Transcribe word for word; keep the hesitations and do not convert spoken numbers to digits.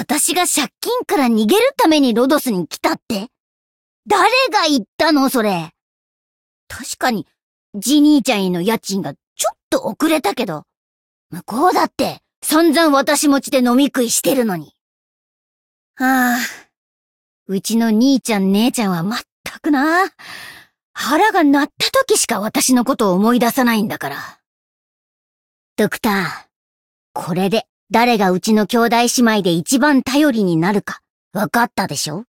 私が借金から逃げるためにロドスに来たって？誰が言ったのそれ。確かに、ジ兄ちゃんへの家賃がちょっと遅れたけど、向こうだって散々私持ちで飲み食いしてるのに。はあ、うちの兄ちゃん姉ちゃんはまったくな。腹が鳴った時しか私のことを思い出さないんだから。ドクター、これで誰がうちの兄弟姉妹で一番頼りになるか分かったでしょ？